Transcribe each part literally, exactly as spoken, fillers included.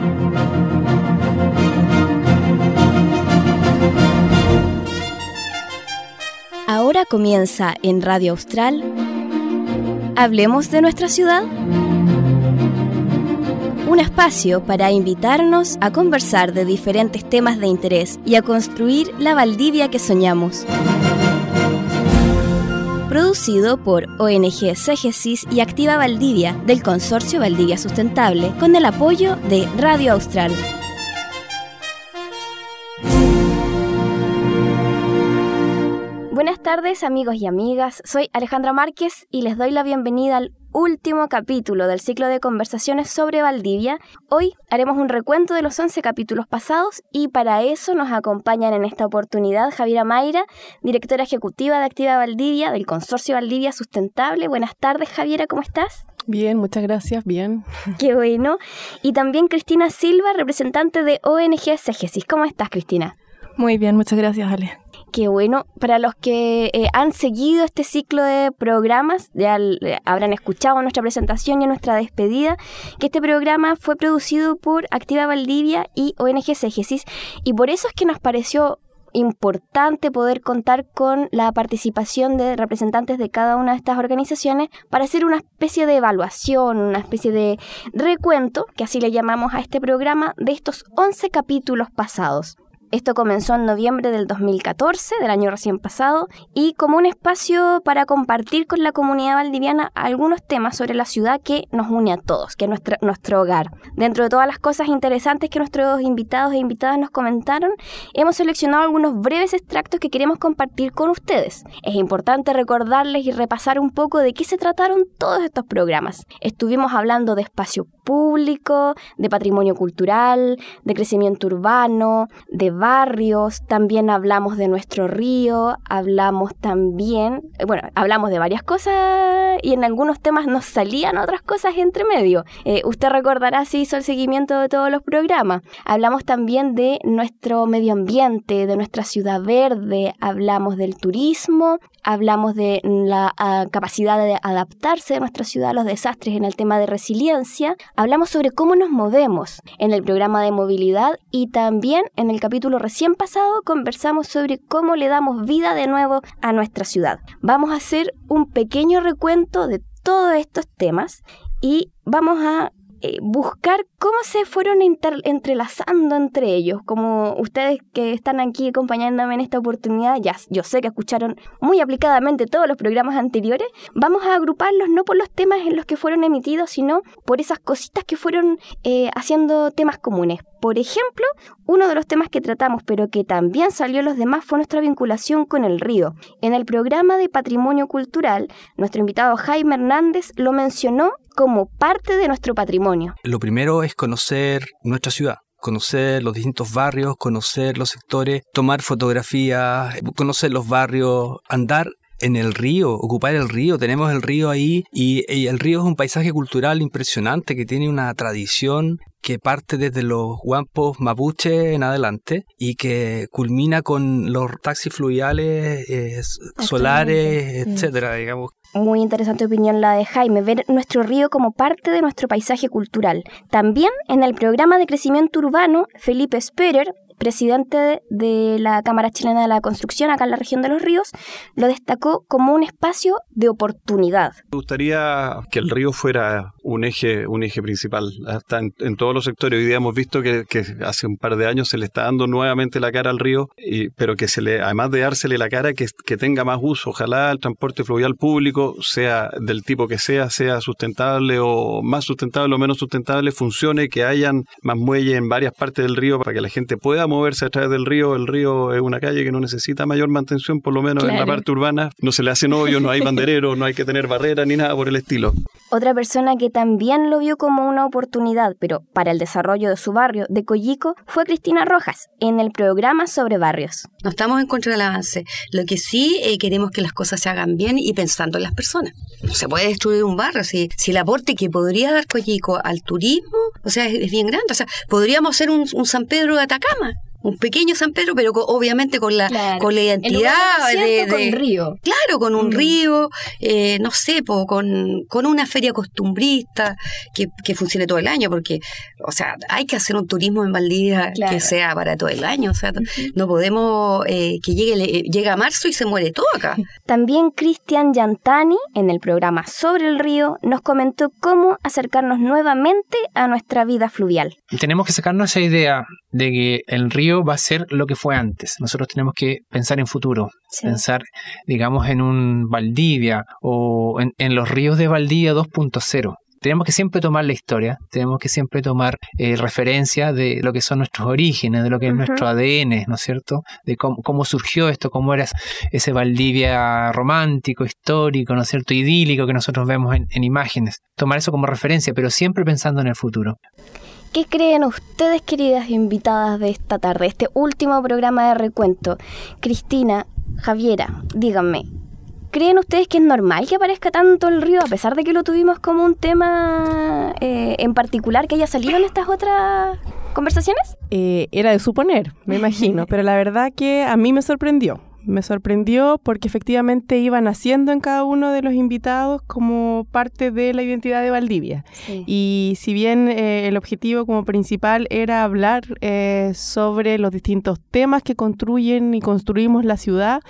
Ahora comienza en Radio Austral Hablemos de nuestra ciudad. Un espacio para invitarnos a conversar de diferentes temas de interés y a construir la Valdivia que soñamos. Producido por O N G Segesis y Activa Valdivia del Consorcio Valdivia Sustentable con el apoyo de Radio Austral. Buenas tardes, amigos y amigas. Soy Alejandra Márquez y les doy la bienvenida al último capítulo del ciclo de conversaciones sobre Valdivia. Hoy haremos un recuento de los once capítulos pasados y para eso nos acompañan en esta oportunidad Javiera Mayra, directora ejecutiva de Activa Valdivia del Consorcio Valdivia Sustentable. Buenas tardes, Javiera, ¿cómo estás? Bien, muchas gracias, bien. Qué bueno. Y también Cristina Silva, representante de O N G Segesis. ¿Cómo estás, Cristina? Muy bien, muchas gracias, Ale. Qué bueno. Para los que eh, han seguido este ciclo de programas, ya eh, habrán escuchado nuestra presentación y nuestra despedida, que este programa fue producido por Activa Valdivia y O N G Segesis, y por eso es que nos pareció importante poder contar con la participación de representantes de cada una de estas organizaciones para hacer una especie de evaluación, una especie de recuento, que así le llamamos a este programa, de estos once capítulos pasados. Esto comenzó en noviembre del dos mil catorce, del año recién pasado, y como un espacio para compartir con la comunidad valdiviana algunos temas sobre la ciudad que nos une a todos, que es nuestro, nuestro hogar. Dentro de todas las cosas interesantes que nuestros invitados e invitadas nos comentaron, hemos seleccionado algunos breves extractos que queremos compartir con ustedes. Es importante recordarles y repasar un poco de qué se trataron todos estos programas. Estuvimos hablando de espacio público, de patrimonio cultural, de crecimiento urbano, de barrios, también hablamos de nuestro río, hablamos también, bueno, hablamos de varias cosas y en algunos temas nos salían otras cosas entre medio. Eh, usted recordará si hizo el seguimiento de todos los programas. Hablamos también de nuestro medio ambiente, de nuestra ciudad verde, hablamos del turismo, hablamos de la uh, capacidad de adaptarse de nuestra ciudad a los desastres en el tema de resiliencia, hablamos sobre cómo nos movemos en el programa de movilidad y también en el capítulo recién pasado conversamos sobre cómo le damos vida de nuevo a nuestra ciudad. Vamos a hacer un pequeño recuento de todos estos temas y vamos a Eh, buscar cómo se fueron inter- entrelazando entre ellos. Como ustedes que están aquí acompañándome en esta oportunidad, ya yo sé que escucharon muy aplicadamente todos los programas anteriores, vamos a agruparlos no por los temas en los que fueron emitidos, sino por esas cositas que fueron eh, haciendo temas comunes. Por ejemplo, uno de los temas que tratamos, pero que también salió en los demás, fue nuestra vinculación con el río. En el programa de Patrimonio Cultural, nuestro invitado Jaime Hernández lo mencionó como parte de nuestro patrimonio. Lo primero es conocer nuestra ciudad. Conocer los distintos barrios, conocer los sectores, tomar fotografías, conocer los barrios, andar en el río, ocupar el río. Tenemos el río ahí y, y el río es un paisaje cultural impresionante que tiene una tradición que parte desde los huampos mapuche en adelante y que culmina con los taxis fluviales, eh, solares, etcétera, digamos. Muy interesante opinión la de Jaime, ver nuestro río como parte de nuestro paisaje cultural. También en el programa de crecimiento urbano, Felipe Sperer, presidente de la Cámara Chilena de la Construcción acá en la región de Los Ríos, lo destacó como un espacio de oportunidad. Me gustaría que el río fuera un eje, un eje principal hasta en, en todos los sectores. Hoy día hemos visto que, que hace un par de años se le está dando nuevamente la cara al río, y, pero que se le, además de dársele la cara, que, que tenga más uso. Ojalá el transporte fluvial público, sea del tipo que sea, sea sustentable o más sustentable o menos sustentable, funcione, que hayan más muelles en varias partes del río para que la gente pueda moverse a través del río. El río es una calle que no necesita mayor mantención, por lo menos claro. En la parte urbana. No se le hacen hoyos, no hay bandereros, no hay que tener barreras ni nada por el estilo. Otra persona que también lo vio como una oportunidad, pero para el desarrollo de su barrio, de Coyico, fue Cristina Rojas, en el programa sobre barrios. No estamos en contra del avance. Lo que sí eh, queremos que las cosas se hagan bien y pensando en las personas. No se puede destruir un barrio. Si, si el aporte que podría dar Coyico al turismo, o sea, es, es bien grande. O sea, podríamos hacer un, un San Pedro de Atacama. un pequeño San Pedro, pero con, obviamente con la, claro. con la identidad el de, de con río. Claro, con un mm. río, eh, no sé, po, con, con una feria costumbrista que, que funcione todo el año, porque, o sea, hay que hacer un turismo en Valdivia claro. que sea para todo el año, o sea, uh-huh. no podemos eh, que llegue, llega a marzo y se muere todo acá. También Cristian Yantani, en el programa Sobre el Río, nos comentó cómo acercarnos nuevamente a nuestra vida fluvial. Tenemos que sacarnos esa idea de que el río va a ser lo que fue antes. Nosotros tenemos que pensar en futuro, sí. pensar, digamos, en un Valdivia o en, en los ríos de Valdivia dos punto cero. Tenemos que siempre tomar la historia, tenemos que siempre tomar eh, referencia de lo que son nuestros orígenes, de lo que es uh-huh. nuestro A D N, ¿no es cierto? De cómo, cómo surgió esto, cómo era ese Valdivia romántico, histórico, ¿no es cierto? Idílico que nosotros vemos en, en imágenes. Tomar eso como referencia, pero siempre pensando en el futuro. ¿Qué creen ustedes, queridas invitadas de esta tarde, este último programa de recuento? Cristina, Javiera, díganme, ¿creen ustedes que es normal que aparezca tanto el río, a pesar de que lo tuvimos como un tema eh, en particular que haya salido en estas otras conversaciones? Eh, era de suponer, me imagino, pero la verdad que a mí me sorprendió. Me sorprendió porque efectivamente iba naciendo en cada uno de los invitados como parte de la identidad de Valdivia. Sí. Y si bien eh, el objetivo como principal era hablar eh, sobre los distintos temas que construyen y construimos la ciudad,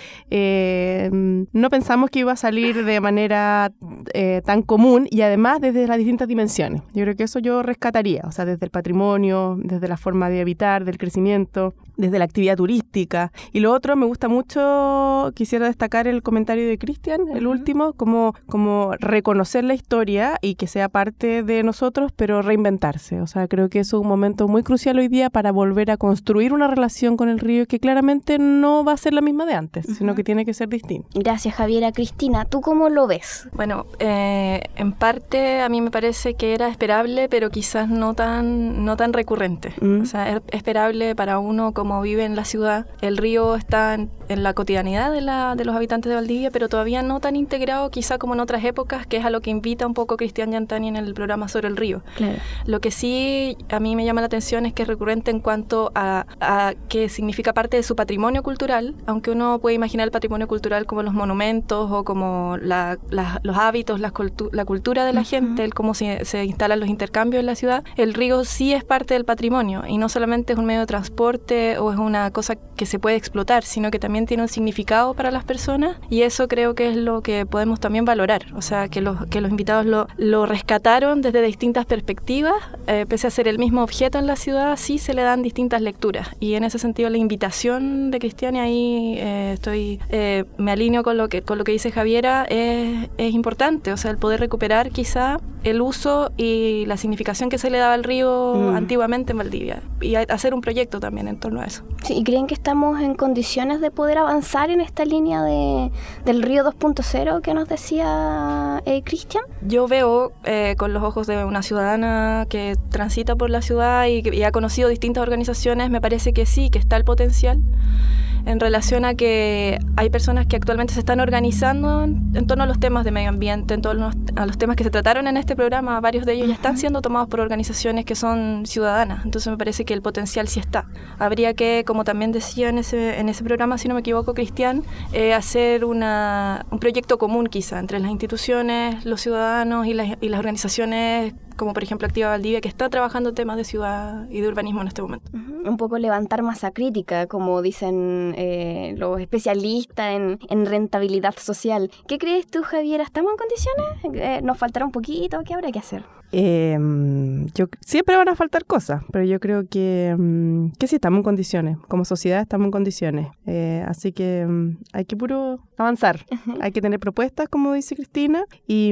eh, no pensamos que iba a salir de manera eh, tan común y además desde las distintas dimensiones. Yo creo que eso yo rescataría, o sea, desde el patrimonio, desde la forma de habitar, del crecimiento, desde la actividad turística. Y lo otro, me gusta mucho, quisiera destacar el comentario de Cristian, el uh-huh. último, como, como reconocer la historia y que sea parte de nosotros, pero reinventarse. O sea, creo que eso es un momento muy crucial hoy día para volver a construir una relación con el río que claramente no va a ser la misma de antes, uh-huh. sino que tiene que ser distinta. Gracias, Javiera. Cristina, ¿tú cómo lo ves? Bueno, eh, en parte a mí me parece que era esperable, pero quizás no tan, no tan recurrente. Uh-huh. O sea, es esperable para uno como vive en la ciudad. El río está en, en la cotidianidad de, la, de los habitantes de Valdivia, pero todavía no tan integrado quizá como en otras épocas, que es a lo que invita un poco Cristian Yantani en el programa Sobre el Río. Claro. Lo que sí a mí me llama la atención es que es recurrente en cuanto a, a que significa parte de su patrimonio cultural, aunque uno puede imaginar el patrimonio cultural como los monumentos o como la, la, los hábitos, la, cultu- la cultura de la uh-huh. gente, el cómo se, se instalan los intercambios en la ciudad. El río sí es parte del patrimonio y no solamente es un medio de transporte o es una cosa que se puede explotar, sino que también tiene un significado para las personas, y eso creo que es lo que podemos también valorar. O sea, que los, que los invitados lo, lo rescataron desde distintas perspectivas, eh, pese a ser el mismo objeto en la ciudad, sí se le dan distintas lecturas, y en ese sentido la invitación de Cristian, y ahí eh, estoy eh, me alineo con lo que con lo que dice Javiera, es, es importante, o sea, el poder recuperar quizá el uso y la significación que se le daba al río mm. antiguamente en Valdivia, y a, hacer un proyecto también en torno a eso. Sí, ¿y creen que estamos en condiciones de poder avanzar en esta línea de, del río dos punto cero que nos decía eh, Cristian? Yo veo eh, con los ojos de una ciudadana que transita por la ciudad y, y ha conocido distintas organizaciones, me parece que sí, que está el potencial en relación a que hay personas que actualmente se están organizando en, en torno a los temas de medio ambiente, en torno a los temas que se trataron en este programa. Varios de ellos ya están siendo tomados por organizaciones que son ciudadanas, entonces me parece que el potencial sí está. Habría que, como también decía en ese, en ese programa, si no me equivoco, Cristian, eh, hacer una, un proyecto común quizá entre las instituciones, los ciudadanos y las, y las organizaciones, como por ejemplo Activa Valdivia, que está trabajando temas de ciudad y de urbanismo en este momento. Uh-huh. Un poco levantar masa crítica, como dicen eh, los especialistas en, en rentabilidad social. ¿Qué crees tú, Javiera? ¿Estamos en condiciones? Eh, ¿Nos faltará un poquito? ¿Qué habrá que hacer? Eh, yo, siempre van a faltar cosas, pero yo creo que, que sí estamos en condiciones. Como sociedad estamos en condiciones. Eh, así que hay que puro avanzar. Uh-huh. Hay que tener propuestas, como dice Cristina, y,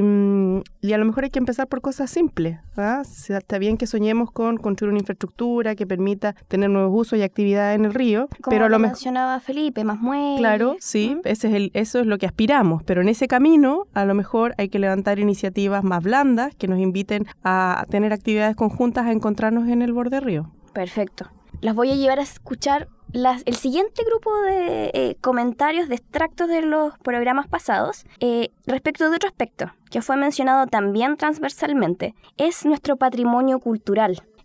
y a lo mejor hay que empezar por cosas simples. ¿Ah? Está bien que soñemos con construir una infraestructura que permita tener nuevos usos y actividades en el río, como pero a lo me- mejor mencionaba Felipe, más muelles. Claro, sí, ¿Mm? ese es el, eso es lo que aspiramos, pero en ese camino a lo mejor hay que levantar iniciativas más blandas que nos inviten a tener actividades conjuntas, a encontrarnos en el borde río. Perfecto. Las voy a llevar a escuchar las, el siguiente grupo de eh, comentarios, de extractos de los programas pasados, eh, respecto de otro aspecto que fue mencionado también transversalmente. Es nuestro patrimonio cultural.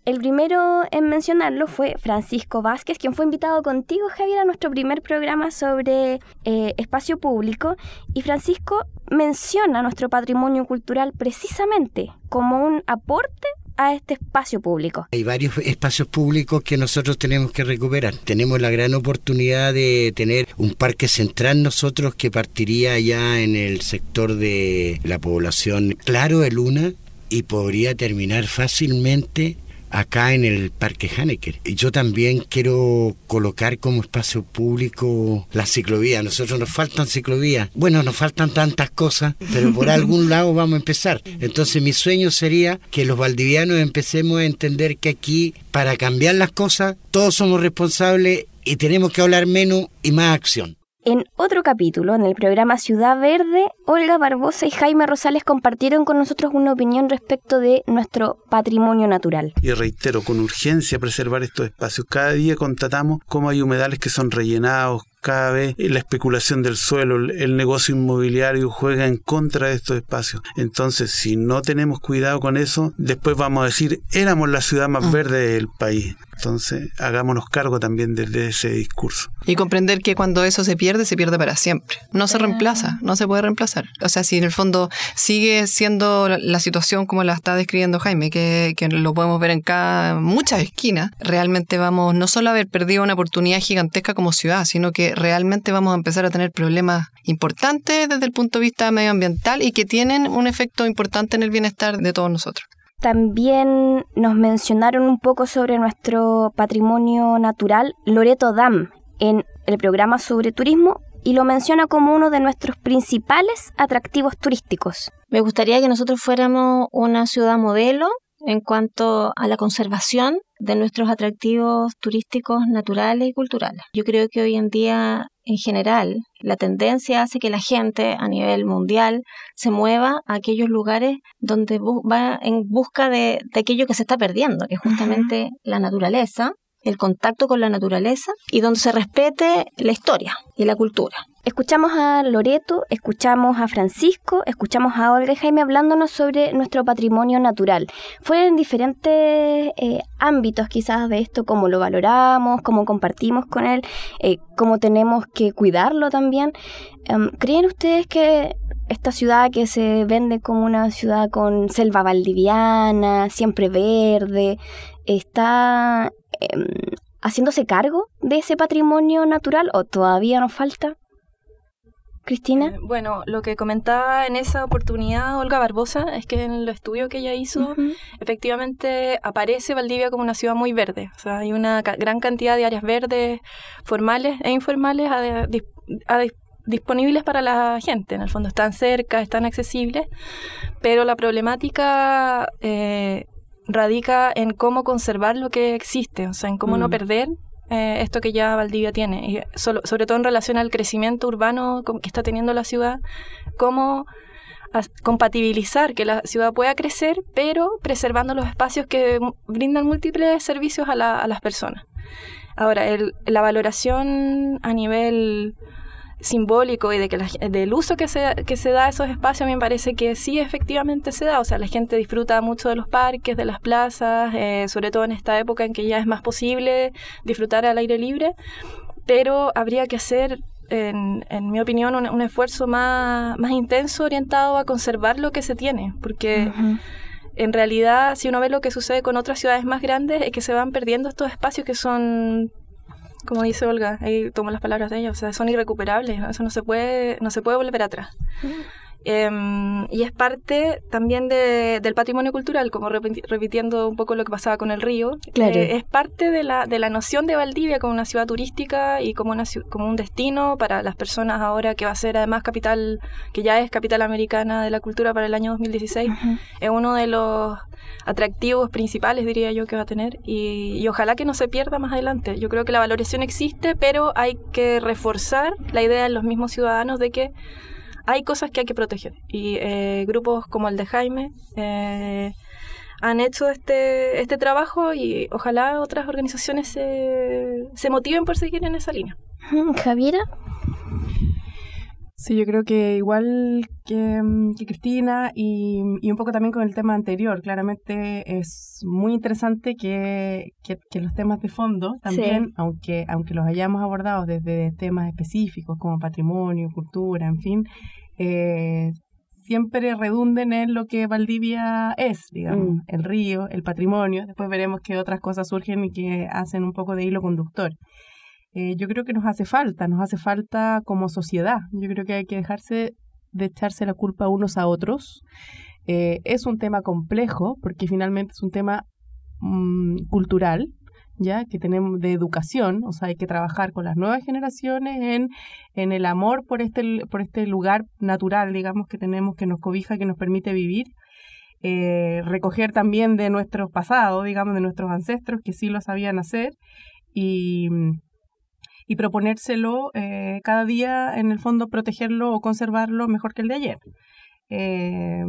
El primero en mencionarlo fue Francisco Vázquez, quien fue invitado contigo, Javier, a nuestro primer programa sobre eh, espacio público. Y Francisco menciona nuestro patrimonio cultural precisamente como un aporte a este espacio público. Hay varios espacios públicos que nosotros tenemos que recuperar. Tenemos la gran oportunidad de tener un parque central nosotros que partiría ya en el sector de la población Claro de Luna y podría terminar fácilmente acá en el Parque Hanecker. Yo también quiero colocar como espacio público la ciclovía. A nosotros nos faltan ciclovías. Bueno, nos faltan tantas cosas, pero por algún lado vamos a empezar. Entonces mi sueño sería que los valdivianos empecemos a entender que aquí, para cambiar las cosas, todos somos responsables y tenemos que hablar menos y más acción. En otro capítulo, en el programa Ciudad Verde, Olga Barbosa y Jaime Rosales compartieron con nosotros una opinión respecto de nuestro patrimonio natural. Y reitero, con urgencia preservar estos espacios. Cada día constatamos cómo hay humedales que son rellenados. Cada vez la especulación del suelo, el negocio inmobiliario juega en contra de estos espacios. Entonces, si no tenemos cuidado con eso, después vamos a decir, éramos la ciudad más verde del país. Entonces, hagámonos cargo también de, de ese discurso. Y comprender que cuando eso se pierde, se pierde para siempre. No se reemplaza, no se puede reemplazar. O sea, si en el fondo sigue siendo la situación como la está describiendo Jaime, que, que lo podemos ver en cada muchas esquinas, realmente vamos no solo a haber perdido una oportunidad gigantesca como ciudad, sino que realmente vamos a empezar a tener problemas importantes desde el punto de vista medioambiental y que tienen un efecto importante en el bienestar de todos nosotros. También nos mencionaron un poco sobre nuestro patrimonio natural Loreto Dam en el programa sobre turismo y lo menciona como uno de nuestros principales atractivos turísticos. Me gustaría que nosotros fuéramos una ciudad modelo en cuanto a la conservación de nuestros atractivos turísticos naturales y culturales. Yo creo que hoy en día, en general, la tendencia hace que la gente a nivel mundial se mueva a aquellos lugares donde bu- va en busca de, de aquello que se está perdiendo, que es justamente uh-huh. la naturaleza, el contacto con la naturaleza y donde se respete la historia y la cultura. Escuchamos a Loreto, escuchamos a Francisco, escuchamos a Olga y Jaime hablándonos sobre nuestro patrimonio natural. Fue en diferentes eh, ámbitos quizás de esto, cómo lo valoramos, cómo compartimos con él, eh, cómo tenemos que cuidarlo también. Um, ¿Creen ustedes que esta ciudad que se vende como una ciudad con selva valdiviana, siempre verde, está eh, haciéndose cargo de ese patrimonio natural o todavía nos falta? Cristina. Eh, bueno, lo que comentaba en esa oportunidad Olga Barbosa es que en el estudio que ella hizo, uh-huh. efectivamente aparece Valdivia como una ciudad muy verde. O sea, hay una ca- gran cantidad de áreas verdes formales e informales a de, a de, disponibles para la gente. En el fondo están cerca, están accesibles, pero la problemática eh, radica en cómo conservar lo que existe, o sea, en cómo mm. no perder Eh, esto que ya Valdivia tiene, y solo, sobre todo en relación al crecimiento urbano que está teniendo la ciudad, cómo as, compatibilizar que la ciudad pueda crecer, pero preservando los espacios que m- brindan múltiples servicios a, la, a las personas. Ahora, el, la valoración a nivel simbólico y de que la, del uso que se, que se da a esos espacios, a mí me parece que sí efectivamente se da. O sea, la gente disfruta mucho de los parques, de las plazas, eh, sobre todo en esta época en que ya es más posible disfrutar al aire libre, pero habría que hacer, en, en mi opinión, un, un esfuerzo más, más intenso orientado a conservar lo que se tiene, porque uh-huh. en realidad, si uno ve lo que sucede con otras ciudades más grandes, es que se van perdiendo estos espacios que son, como dice Olga, ahí tomo las palabras de ella, o sea, son irrecuperables, ¿no? Eso no se puede, no se puede volver atrás. Mm. Eh, y es parte también de, del patrimonio cultural, como repiti- repitiendo un poco lo que pasaba con el río. Claro. Eh, es parte de la, de la noción de Valdivia como una ciudad turística y como, una, como un destino para las personas ahora que va a ser además capital, que ya es capital americana de la cultura para el año dos mil dieciséis. Uh-huh. Es uno de los atractivos principales, diría yo, que va a tener, y, y ojalá que no se pierda más adelante. Yo creo que la valoración existe, pero hay que reforzar la idea en los mismos ciudadanos de que hay cosas que hay que proteger, y eh, grupos como el de Jaime eh, han hecho este este trabajo, y ojalá otras organizaciones se, se motiven por seguir en esa línea. ¿Javiera? Sí, yo creo que igual que, que Cristina y, y un poco también con el tema anterior, claramente es muy interesante que, que, que los temas de fondo también, sí. aunque, aunque los hayamos abordado desde temas específicos como patrimonio, cultura, en fin, eh, siempre redunden en lo que Valdivia es, digamos, mm. el río, el patrimonio. Después veremos que otras cosas surgen y que hacen un poco de hilo conductor. Eh, yo creo que nos hace falta, nos hace falta como sociedad. Yo creo que hay que dejarse de echarse la culpa unos a otros. Eh, es un tema complejo porque finalmente es un tema mmm, cultural, ya que tenemos de educación, o sea, hay que trabajar con las nuevas generaciones en, en el amor por este, por este lugar natural, digamos, que tenemos, que nos cobija, que nos permite vivir. Eh, recoger también de nuestros pasados, digamos, de nuestros ancestros que sí lo sabían hacer y... y proponérselo eh, cada día, en el fondo, protegerlo o conservarlo mejor que el de ayer. Eh,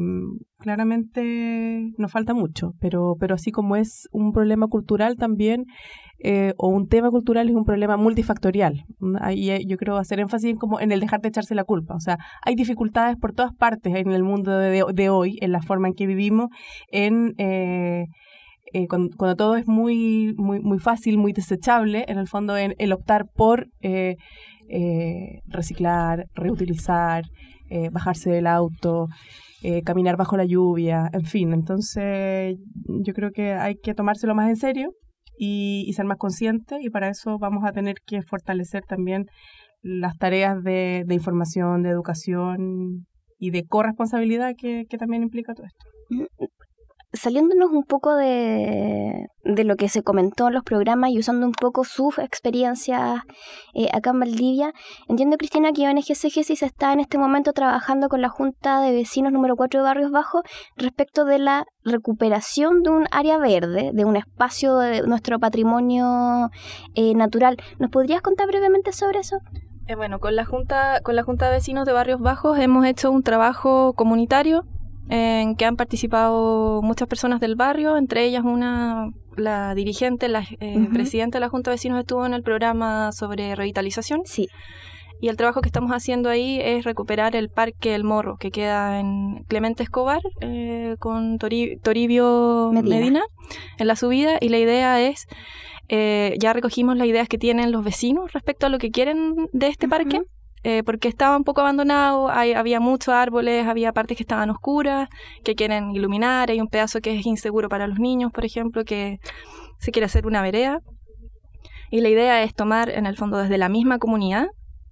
claramente nos falta mucho, pero, pero así como es un problema cultural también, eh, o un tema cultural, es un problema multifactorial. Ahí yo creo hacer énfasis en, como en el dejar de echarse la culpa. O sea, hay dificultades por todas partes en el mundo de, de hoy, en la forma en que vivimos, en... Eh, Eh, cuando, cuando todo es muy muy muy fácil, muy desechable, en el fondo en, el optar por eh, eh, reciclar, reutilizar, eh, bajarse del auto, eh, caminar bajo la lluvia, en fin. Entonces yo creo que hay que tomárselo más en serio y, y ser más consciente, y para eso vamos a tener que fortalecer también las tareas de, de información, de educación y de corresponsabilidad que, que también implica todo esto. Saliéndonos un poco de, de lo que se comentó en los programas y usando un poco sus experiencias eh, acá en Valdivia, entiendo, Cristina, que O N G Ségesi está en este momento trabajando con la Junta de Vecinos número cuatro de Barrios Bajos respecto de la recuperación de un área verde, de un espacio de nuestro patrimonio eh, natural. ¿Nos podrías contar brevemente sobre eso? Eh, bueno, con la Junta, con la Junta de Vecinos de Barrios Bajos hemos hecho un trabajo comunitario en que han participado muchas personas del barrio, entre ellas una, la dirigente, la eh, uh-huh. presidenta de la Junta de Vecinos estuvo en el programa sobre revitalización. Sí. Y el trabajo que estamos haciendo ahí es recuperar el Parque El Morro, que queda en Clemente Escobar, eh, con Tori, Toribio Medina. Medina, en la subida, y la idea es, eh, ya recogimos las ideas que tienen los vecinos respecto a lo que quieren de este uh-huh. parque, Eh, porque estaba un poco abandonado, hay, había muchos árboles, había partes que estaban oscuras, que quieren iluminar, hay un pedazo que es inseguro para los niños, por ejemplo, que se quiere hacer una vereda. Y la idea es tomar, en el fondo, desde la misma comunidad,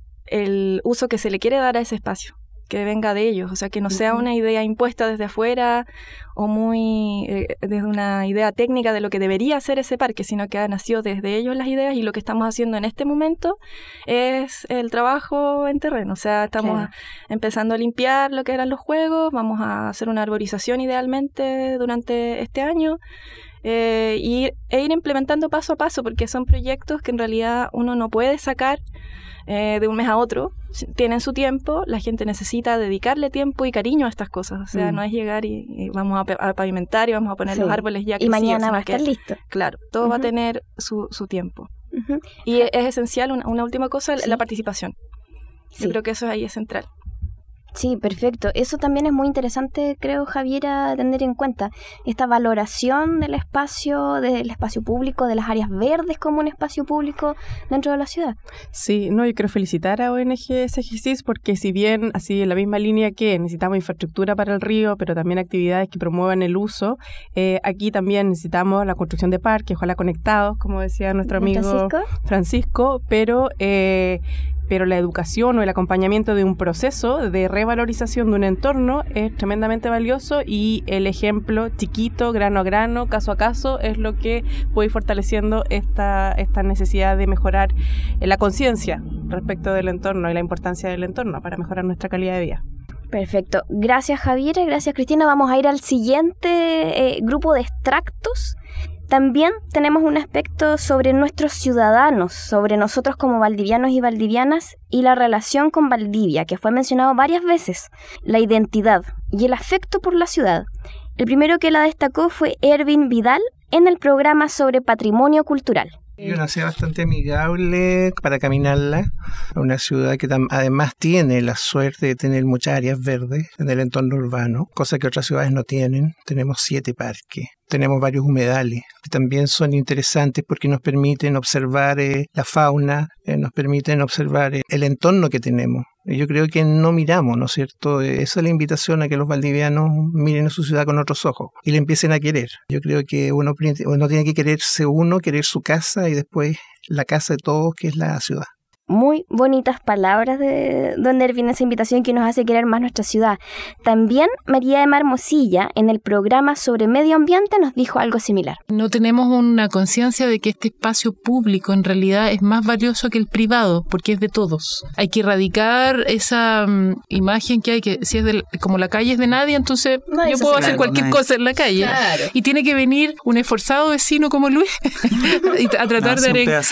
el uso que se le quiere dar a ese espacio, que venga de ellos, o sea, que no sea una idea impuesta desde afuera o muy eh, desde una idea técnica de lo que debería ser ese parque, sino que ha nacido desde ellos las ideas, y lo que estamos haciendo en este momento es el trabajo en terreno, o sea, estamos claro. empezando a limpiar lo que eran los juegos, vamos a hacer una arborización idealmente durante este año, eh, y, e ir implementando paso a paso, porque son proyectos que en realidad uno no puede sacar Eh, de un mes a otro, tienen su tiempo, la gente necesita dedicarle tiempo y cariño a estas cosas, o sea, mm. no es llegar y, y vamos a, a pavimentar y vamos a poner sí. los árboles ya que y mañana va a estar listo. Claro, todo uh-huh. va a tener su, su tiempo. Uh-huh. Y es, es esencial, una, una última cosa, sí. la participación. Yo sí. creo que eso ahí es central. Sí, perfecto. Eso también es muy interesante, creo, Javier, a tener en cuenta. Esta valoración del espacio, del espacio público, de las áreas verdes como un espacio público dentro de la ciudad. Sí, no, yo quiero felicitar a O N G Ségesi porque si bien, así en la misma línea que necesitamos infraestructura para el río, pero también actividades que promuevan el uso, eh, aquí también necesitamos la construcción de parques, ojalá conectados, como decía nuestro amigo Francisco, Francisco pero... Eh, pero la educación o el acompañamiento de un proceso de revalorización de un entorno es tremendamente valioso, y el ejemplo chiquito, grano a grano, caso a caso, es lo que puede ir fortaleciendo esta, esta necesidad de mejorar la conciencia respecto del entorno y la importancia del entorno para mejorar nuestra calidad de vida. Perfecto. Gracias, Javier. Gracias, Cristina. Vamos a ir al siguiente eh, grupo de extractos. También tenemos un aspecto sobre nuestros ciudadanos, sobre nosotros como valdivianos y valdivianas y la relación con Valdivia, que fue mencionado varias veces, la identidad y el afecto por la ciudad. El primero que la destacó fue Ervin Vidal en el programa sobre patrimonio cultural. Es una ciudad bastante amigable para caminarla, una ciudad que además tiene la suerte de tener muchas áreas verdes en el entorno urbano, cosa que otras ciudades no tienen. Tenemos siete parques, tenemos varios humedales, que también son interesantes porque nos permiten observar eh, la fauna, eh, nos permiten observar eh, el entorno que tenemos. Yo creo que no miramos, ¿no es cierto? Esa es la invitación a que los valdivianos miren a su ciudad con otros ojos y le empiecen a querer. Yo creo que uno, uno tiene que quererse uno, querer su casa y después la casa de todos, que es la ciudad. Muy bonitas palabras de donde viene esa invitación que nos hace querer más nuestra ciudad. También María de Mar Mosilla, en el programa sobre medio ambiente, nos dijo algo similar. No tenemos una conciencia de que este espacio público en realidad es más valioso que el privado, porque es de todos. Hay que erradicar esa um, imagen que hay, que si es de, como la calle es de nadie, entonces no, yo puedo hacer claro, cualquier no cosa en la calle. Claro. Y tiene que venir un esforzado vecino como Luis y a tratar no, de arengar,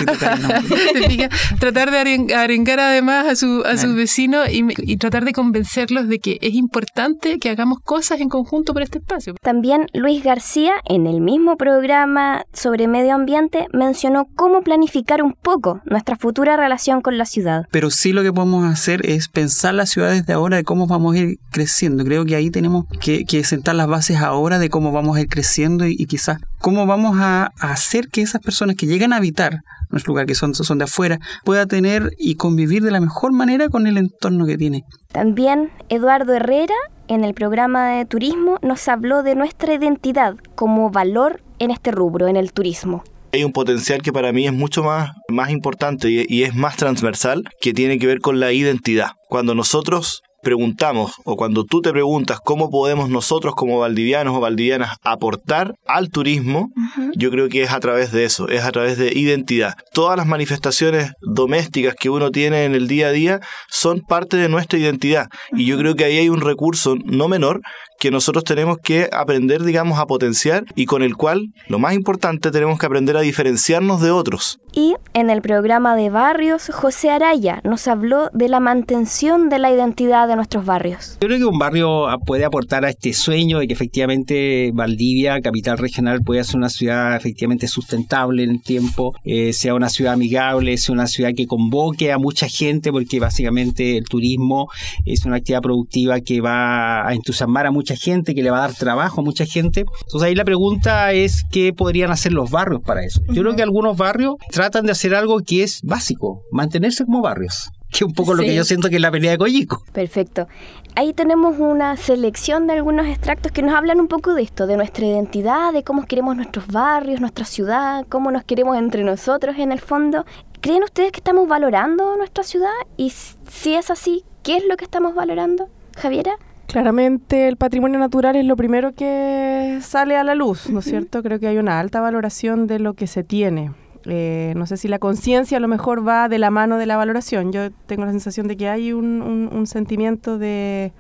tratar de arengar además a, su, a sus vecinos y, y tratar de convencerlos de que es importante que hagamos cosas en conjunto por este espacio. También Luis García, en el mismo programa sobre medio ambiente, mencionó cómo planificar un poco nuestra futura relación con la ciudad. Pero sí lo que podemos hacer es pensar las ciudades de ahora, de cómo vamos a ir creciendo. Creo que ahí tenemos que, que sentar las bases ahora de cómo vamos a ir creciendo y, y quizás cómo vamos a, a hacer que esas personas que llegan a habitar nuestro lugar, que son, son de afuera, pueda tener y convivir de la mejor manera con el entorno que tiene. También Eduardo Herrera, en el programa de turismo, nos habló de nuestra identidad como valor en este rubro, en el turismo. Hay un potencial que para mí es mucho más, más importante y, y es más transversal, que tiene que ver con la identidad. Cuando nosotros preguntamos, o cuando tú te preguntas cómo podemos nosotros como valdivianos o valdivianas aportar al turismo, uh-huh. yo creo que es a través de eso, es a través de identidad. Todas las manifestaciones domésticas que uno tiene en el día a día son parte de nuestra identidad, uh-huh. y yo creo que ahí hay un recurso no menor que nosotros tenemos que aprender, digamos, a potenciar y con el cual, lo más importante, tenemos que aprender a diferenciarnos de otros. Y en el programa de barrios, José Araya nos habló de la mantención de la identidad de nuestros barrios. Yo creo que un barrio puede aportar a este sueño de que efectivamente Valdivia, capital regional, puede ser una ciudad efectivamente sustentable en el tiempo, eh, sea una ciudad amigable, sea una ciudad que convoque a mucha gente, porque básicamente el turismo es una actividad productiva que va a entusiasmar a mucha gente, que le va a dar trabajo a mucha gente. Entonces ahí la pregunta es ¿qué podrían hacer los barrios para eso? Yo uh-huh. creo que algunos barrios tratan de hacer algo que es básico, mantenerse como barrios, que es un poco sí. lo que yo siento que es la pelea de Coyico. Perfecto. Ahí tenemos una selección de algunos extractos que nos hablan un poco de esto, de nuestra identidad, de cómo queremos nuestros barrios, nuestra ciudad, cómo nos queremos entre nosotros en el fondo. ¿Creen ustedes que estamos valorando nuestra ciudad? Y si es así, ¿qué es lo que estamos valorando? Javiera. Claramente el patrimonio natural es lo primero que sale a la luz, ¿no es cierto? Creo que hay una alta valoración de lo que se tiene. Eh, no sé si la conciencia a lo mejor va de la mano de la valoración. Yo tengo la sensación de que hay un, un, un sentimiento de,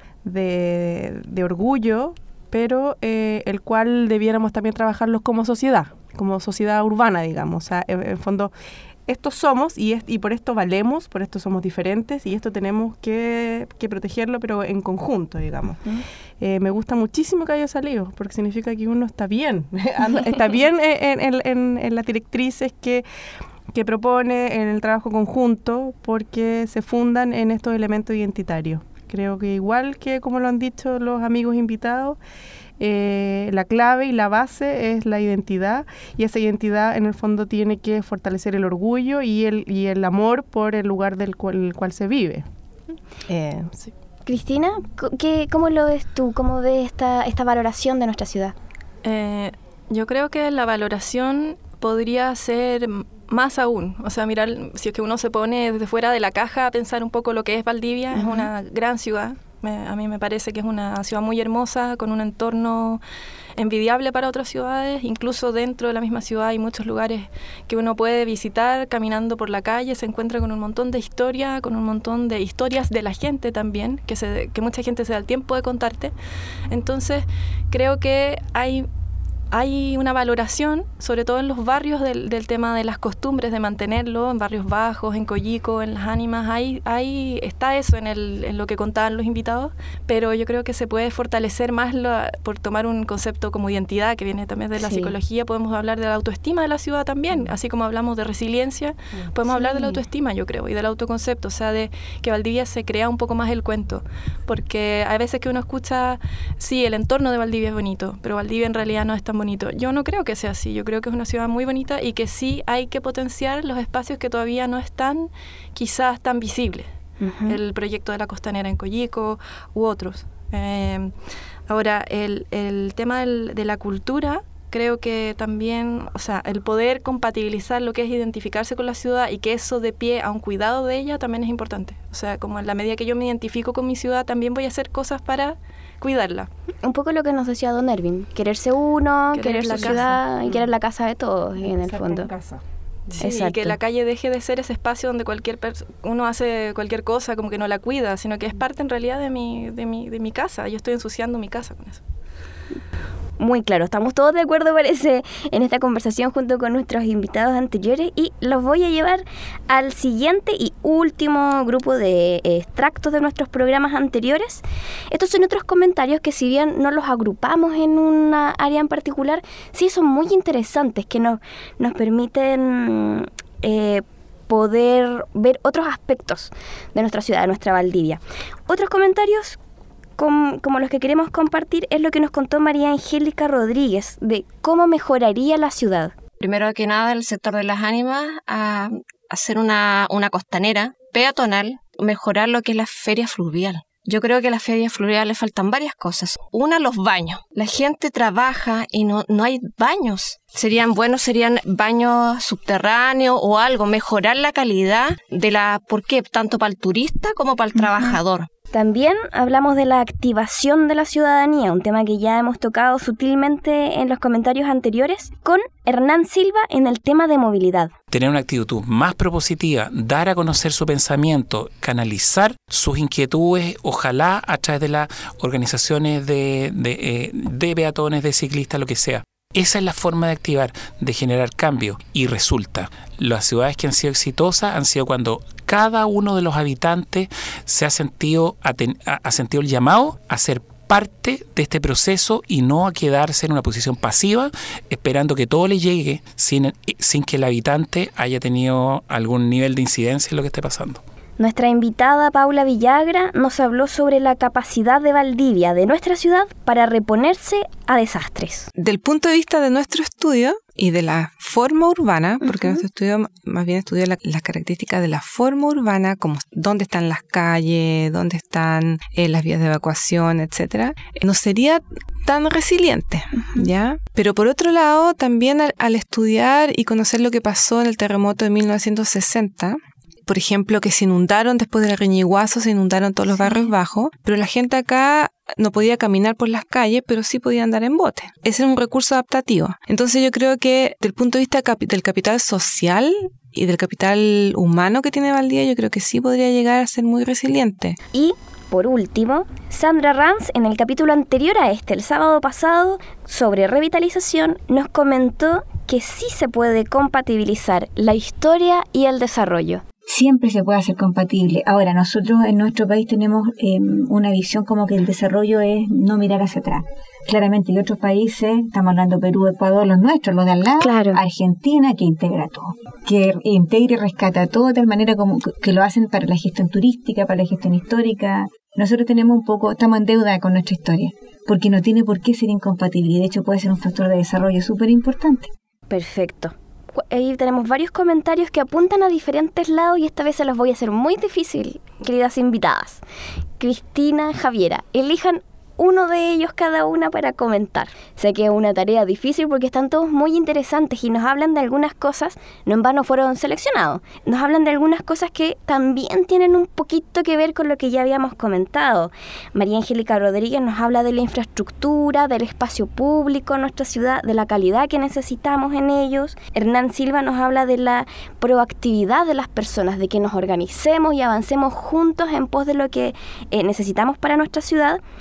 de, de orgullo, pero eh, el cual debiéramos también trabajarlos como sociedad, como sociedad urbana, digamos. O sea, en, en fondo, estos somos y, es, y por esto valemos, por esto somos diferentes y esto tenemos que, que protegerlo, pero en conjunto, digamos. Uh-huh. Eh, me gusta muchísimo que haya salido, porque significa que uno está bien, está bien en, en, en, en las directrices que, que propone, en el trabajo conjunto, porque se fundan en estos elementos identitarios. Creo que igual que como lo han dicho los amigos invitados, Eh, la clave y la base es la identidad, y esa identidad en el fondo tiene que fortalecer el orgullo y el, y el amor por el lugar del cual, el cual se vive. Eh, sí. Cristina, ¿qué, ¿cómo lo ves tú? ¿Cómo ves esta, esta valoración de nuestra ciudad? Eh, yo creo que la valoración podría ser más aún, o sea, mirar, si es que uno se pone desde fuera de la caja a pensar un poco lo que es Valdivia, uh-huh. es una gran ciudad. Me, a mí me parece que es una ciudad muy hermosa, con un entorno envidiable para otras ciudades. Incluso dentro de la misma ciudad hay muchos lugares que uno puede visitar caminando por la calle, se encuentra con un montón de historia, con un montón de historias de la gente también, que, se, que mucha gente se da el tiempo de contarte. Entonces creo que hay hay una valoración, sobre todo en los barrios, del, del tema de las costumbres, de mantenerlo, en barrios bajos, en Coyico, en Las Ánimas, hay, hay, está eso en, el, en lo que contaban los invitados, pero yo creo que se puede fortalecer más lo, por tomar un concepto como identidad, que viene también de la sí. psicología. Podemos hablar de la autoestima de la ciudad también, así como hablamos de resiliencia, podemos sí. hablar de la autoestima, yo creo, y del autoconcepto, o sea, de que Valdivia se crea un poco más el cuento, porque hay veces que uno escucha, sí, el entorno de Valdivia es bonito, pero Valdivia en realidad no es tan bonito. Yo no creo que sea así, yo creo que es una ciudad muy bonita y que sí hay que potenciar los espacios que todavía no están quizás tan visibles. Uh-huh. El proyecto de la Costanera en Coyico u otros. Eh, ahora, el, el tema del, de la cultura, creo que también, o sea, el poder compatibilizar lo que es identificarse con la ciudad y que eso dé pie a un cuidado de ella también es importante. O sea, como en la medida que yo me identifico con mi ciudad, también voy a hacer cosas para cuidarla. Un poco lo que nos decía Don Ervin, quererse uno, querer, querer la su casa. ciudad y querer la casa de todos, en el fondo. Casa. Sí, y que la calle deje de ser ese espacio donde cualquier perso- uno hace cualquier cosa, como que no la cuida, sino que es parte en realidad de mi, de mi, de mi casa. Yo estoy ensuciando mi casa con eso. Muy claro, estamos todos de acuerdo, parece, en esta conversación junto con nuestros invitados anteriores, y los voy a llevar al siguiente y último grupo de extractos de nuestros programas anteriores. Estos son otros comentarios que, si bien no los agrupamos en una área en particular, sí son muy interesantes, que nos, nos permiten eh, poder ver otros aspectos de nuestra ciudad, de nuestra Valdivia. Otros comentarios como los que queremos compartir es lo que nos contó María Angélica Rodríguez de cómo mejoraría la ciudad. Primero que nada, el sector de Las Ánimas, a hacer una, una costanera peatonal, mejorar lo que es la feria fluvial. Yo creo que a la feria fluvial le faltan varias cosas. Una, los baños. La gente trabaja y no, no hay baños. Serían buenos, serían baños subterráneos o algo, mejorar la calidad de la, ¿por qué? Tanto para el turista como para el uh-huh. trabajador. También hablamos de la activación de la ciudadanía, un tema que ya hemos tocado sutilmente en los comentarios anteriores, con Hernán Silva en el tema de movilidad. Tener una actitud más propositiva, dar a conocer su pensamiento, canalizar sus inquietudes, ojalá a través de las organizaciones de, de, eh, de peatones, de ciclistas, lo que sea. Esa es la forma de activar, de generar cambio, y resulta. Las ciudades que han sido exitosas han sido cuando cada uno de los habitantes se ha sentido, ha sentido el llamado a ser parte de este proceso y no a quedarse en una posición pasiva esperando que todo le llegue sin, sin que el habitante haya tenido algún nivel de incidencia en lo que esté pasando. Nuestra invitada Paula Villagra nos habló sobre la capacidad de Valdivia, de nuestra ciudad, para reponerse a desastres. Del punto de vista de nuestro estudio y de la forma urbana, porque uh-huh. nuestro estudio más bien estudia la, las características de la forma urbana, como dónde están las calles, dónde están eh, las vías de evacuación, etcétera, no sería tan resiliente, uh-huh. ¿ya? Pero por otro lado, también al, al estudiar y conocer lo que pasó en el terremoto de mil novecientos sesenta, por ejemplo, que se inundaron después del Reñiguazo, se inundaron todos los barrios bajos, pero la gente acá no podía caminar por las calles, pero sí podía andar en bote. Ese era un recurso adaptativo. Entonces yo creo que desde el punto de vista capi- del capital social y del capital humano que tiene Valdivia, yo creo que sí podría llegar a ser muy resiliente. Y por último, Sandra Ranz, en el capítulo anterior a este, el sábado pasado, sobre revitalización, nos comentó que sí se puede compatibilizar la historia y el desarrollo. Siempre se puede hacer compatible. Ahora, nosotros en nuestro país tenemos eh, una visión como que el desarrollo es no mirar hacia atrás. Claramente, y otros países, estamos hablando de Perú, Ecuador, los nuestros, los de al lado, claro. Argentina, que integra todo, que integra y rescata todo de tal manera como que lo hacen para la gestión turística, para la gestión histórica. Nosotros tenemos un poco, estamos en deuda con nuestra historia, porque no tiene por qué ser incompatible, y de hecho puede ser un factor de desarrollo súper importante. Perfecto. Ahí tenemos varios comentarios que apuntan a diferentes lados y esta vez se los voy a hacer muy difícil, queridas invitadas. Cristina, Javiera, elijan uno de ellos cada una para comentar. Sé que es una tarea difícil porque están todos muy interesantes y nos hablan de algunas cosas, no en vano fueron seleccionados, nos hablan de algunas cosas que también tienen un poquito que ver con lo que ya habíamos comentado. María Angélica Rodríguez nos habla de la infraestructura, del espacio público en nuestra ciudad, de la calidad que necesitamos en ellos. Hernán Silva nos habla de la proactividad de las personas, de que nos organicemos y avancemos juntos en pos de lo que eh, necesitamos para nuestra ciudad. Paula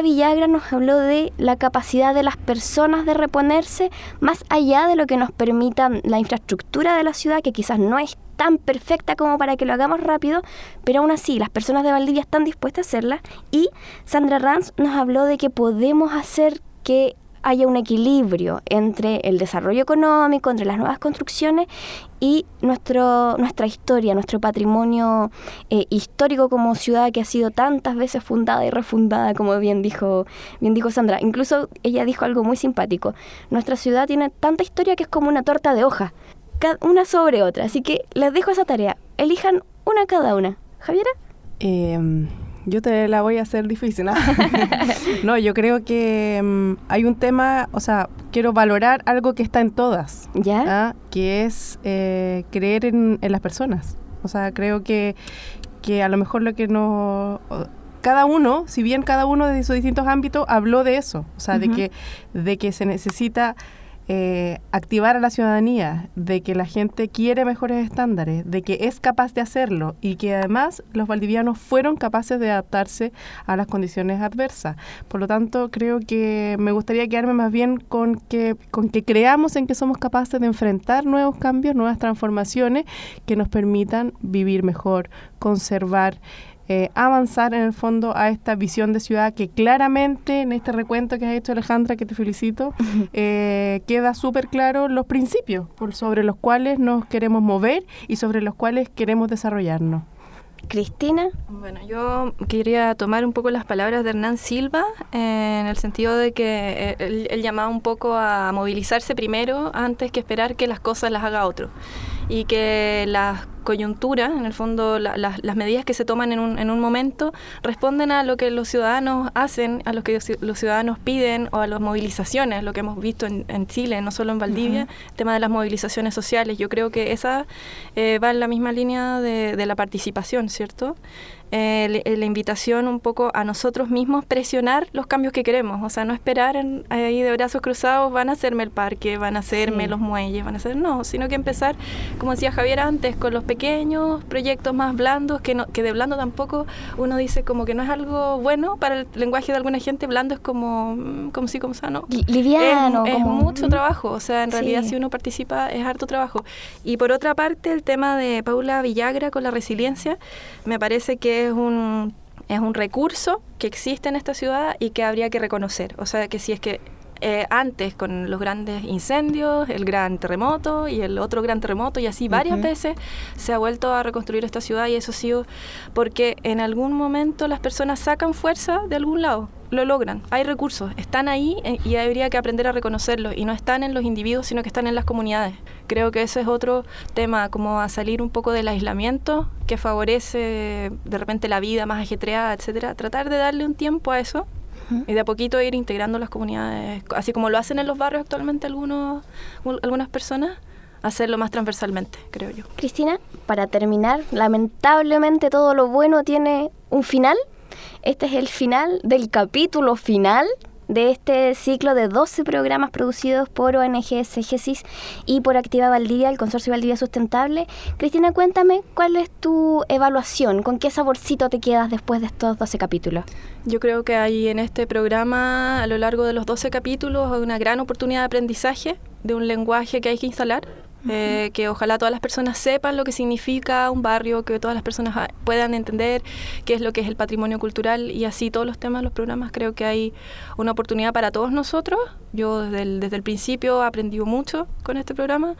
Villagra nos habló de la capacidad de las personas de reponerse más allá de lo que nos permita la infraestructura de la ciudad, que quizás no es tan perfecta como para que lo hagamos rápido, pero aún así las personas de Valdivia están dispuestas a hacerla. Y Sandra Ranz nos habló de que podemos hacer que haya un equilibrio entre el desarrollo económico, entre las nuevas construcciones y nuestro, nuestra historia, nuestro patrimonio eh, histórico como ciudad que ha sido tantas veces fundada y refundada, como bien dijo, bien dijo Sandra. Incluso ella dijo algo muy simpático: nuestra ciudad tiene tanta historia que es como una torta de hojas, una sobre otra. Así que les dejo esa tarea. Elijan una cada una. ¿Javiera? Eh, yo te la voy a hacer difícil, ¿no? No, yo creo que um, hay un tema, o sea, quiero valorar algo que está en todas, ¿ya? ¿ah? Que es eh, creer en, en las personas. O sea, creo que, que a lo mejor lo que nos... Cada uno, si bien cada uno de sus distintos ámbitos habló de eso, o sea, uh-huh. de que de que se necesita eh, activar a la ciudadanía, de que la gente quiere mejores estándares, de que es capaz de hacerlo y que además los valdivianos fueron capaces de adaptarse a las condiciones adversas. Por lo tanto, creo que me gustaría quedarme más bien con que, con que creamos en que somos capaces de enfrentar nuevos cambios, nuevas transformaciones que nos permitan vivir mejor, conservar, Eh, avanzar en el fondo a esta visión de ciudad que claramente en este recuento que has hecho, Alejandra, que te felicito, eh, queda súper claro los principios por sobre los cuales nos queremos mover y sobre los cuales queremos desarrollarnos. Cristina. Bueno, yo quería tomar un poco las palabras de Hernán Silva eh, en el sentido de que él, él llamaba un poco a movilizarse primero antes que esperar que las cosas las haga otro, y que las coyunturas, en el fondo la, la, las medidas que se toman en un, en un momento responden a lo que los ciudadanos hacen, a lo que los ciudadanos piden o a las movilizaciones, lo que hemos visto en, en Chile, no solo en Valdivia, uh-huh. el tema de las movilizaciones sociales. Yo creo que esa eh, va en la misma línea de, de la participación, ¿cierto? Eh, la invitación un poco a nosotros mismos presionar los cambios que queremos, o sea, no esperar en, ahí de brazos cruzados, van a hacerme el parque, van a hacerme sí. los muelles, van a hacer, no, sino que empezar, como decía Javier antes, con los pequeños proyectos más blandos, que, no, que de blando tampoco uno dice como que no es algo bueno para el lenguaje de alguna gente. Blando es como, como si, como sano, liviano, es, como... es mucho trabajo, o sea, en realidad sí. si uno participa es harto trabajo. Y por otra parte, el tema de Paula Villagra con la resiliencia, me parece que es un, es un recurso que existe en esta ciudad y que habría que reconocer. O sea, que si es que eh, antes con los grandes incendios, el gran terremoto y el otro gran terremoto y así varias uh-huh. veces se ha vuelto a reconstruir esta ciudad, y eso ha sido porque en algún momento las personas sacan fuerza de algún lado, lo logran, hay recursos, están ahí y habría que aprender a reconocerlos, y no están en los individuos sino que están en las comunidades. Creo que ese es otro tema, como a salir un poco del aislamiento que favorece de repente la vida más ajetreada, etcétera, tratar de darle un tiempo a eso y de a poquito ir integrando las comunidades, así como lo hacen en los barrios actualmente algunos, algunas personas, hacerlo más transversalmente, creo yo. Cristina, para terminar, lamentablemente todo lo bueno tiene un final. Este es el final del capítulo final de este ciclo de doce programas producidos por O N G Segesis y por Activa Valdivia, el Consorcio Valdivia Sustentable. Cristina, cuéntame, ¿cuál es tu evaluación? ¿Con qué saborcito te quedas después de estos doce capítulos? Yo creo que hay en este programa, a lo largo de los doce capítulos, hay una gran oportunidad de aprendizaje de un lenguaje que hay que instalar. Uh-huh. Eh, que ojalá todas las personas sepan lo que significa un barrio, que todas las personas puedan entender qué es lo que es el patrimonio cultural, y así todos los temas de los programas. Creo que hay una oportunidad para todos nosotros. Yo desde el, desde el principio he aprendido mucho con este programa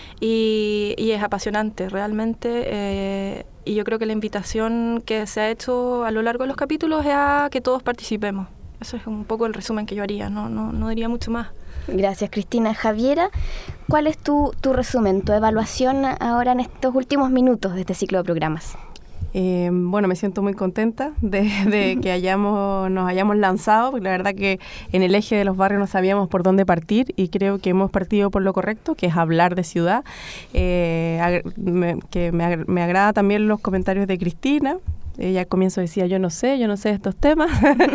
y, y es apasionante realmente, eh, y yo creo que la invitación que se ha hecho a lo largo de los capítulos es a que todos participemos. Eso es un poco el resumen que yo haría, no, no, no diría mucho más. Gracias, Cristina. Javiera, ¿cuál es tu, tu resumen, tu evaluación ahora en estos últimos minutos de este ciclo de programas? Eh, bueno, me siento muy contenta de, de que hayamos, nos hayamos lanzado, porque la verdad que en el eje de los barrios no sabíamos por dónde partir, y creo que hemos partido por lo correcto, que es hablar de ciudad. Eh, me, que me, me agrada también los comentarios de Cristina. Ella al comienzo decía, yo no sé, yo no sé de estos temas,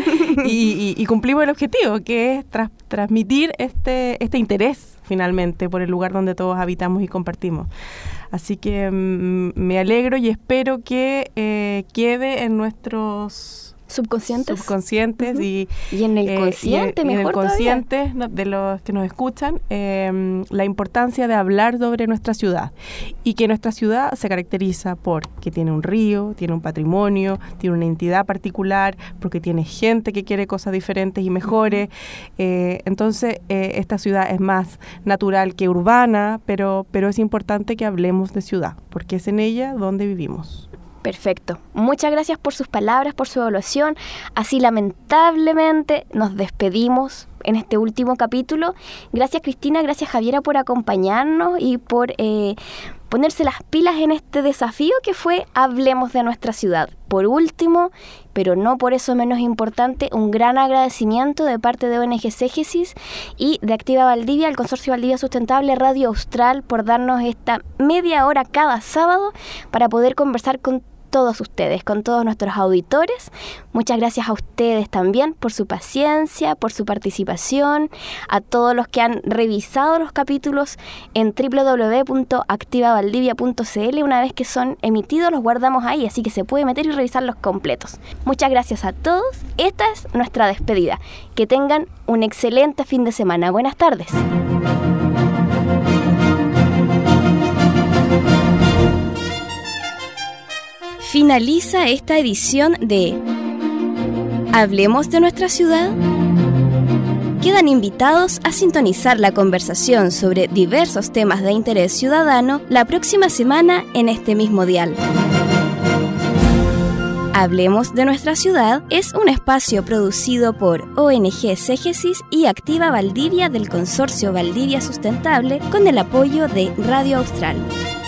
y, y, y cumplimos el objetivo, que es tras, transmitir este, este interés, finalmente, por el lugar donde todos habitamos y compartimos. Así que mm, me alegro y espero que eh, quede en nuestros subconscientes, subconscientes uh-huh. y, y en el consciente, eh, y, mejor y en el consciente todavía. de los que nos escuchan, eh, la importancia de hablar sobre nuestra ciudad y que nuestra ciudad se caracteriza por que tiene un río, tiene un patrimonio, tiene una entidad particular, porque tiene gente que quiere cosas diferentes y mejores. Eh, entonces, eh, esta ciudad es más natural que urbana, pero, pero es importante que hablemos de ciudad, porque es en ella donde vivimos. Perfecto. Muchas gracias por sus palabras, por su evaluación. Así lamentablemente nos despedimos en este último capítulo. Gracias Cristina, gracias Javiera por acompañarnos y por eh, ponerse las pilas en este desafío que fue Hablemos de nuestra ciudad. Por último, pero no por eso menos importante, un gran agradecimiento de parte de O N G Ségesis y de Activa Valdivia, el Consorcio Valdivia Sustentable Radio Austral, por darnos esta media hora cada sábado para poder conversar con todos ustedes, con todos nuestros auditores. Muchas gracias a ustedes también por su paciencia, por su participación, a todos los que han revisado los capítulos en doble u doble u doble u punto activa valdivia punto c l. Una vez que son emitidos los guardamos ahí, así que se puede meter y revisarlos completos. Muchas gracias a todos. Esta es nuestra despedida. Que tengan un excelente fin de semana. Buenas tardes. Finaliza esta edición de Hablemos de nuestra ciudad. Quedan invitados a sintonizar la conversación sobre diversos temas de interés ciudadano la próxima semana en este mismo dial. Hablemos de nuestra ciudad es un espacio producido por O N G Ségesis y Activa Valdivia del Consorcio Valdivia Sustentable con el apoyo de Radio Austral.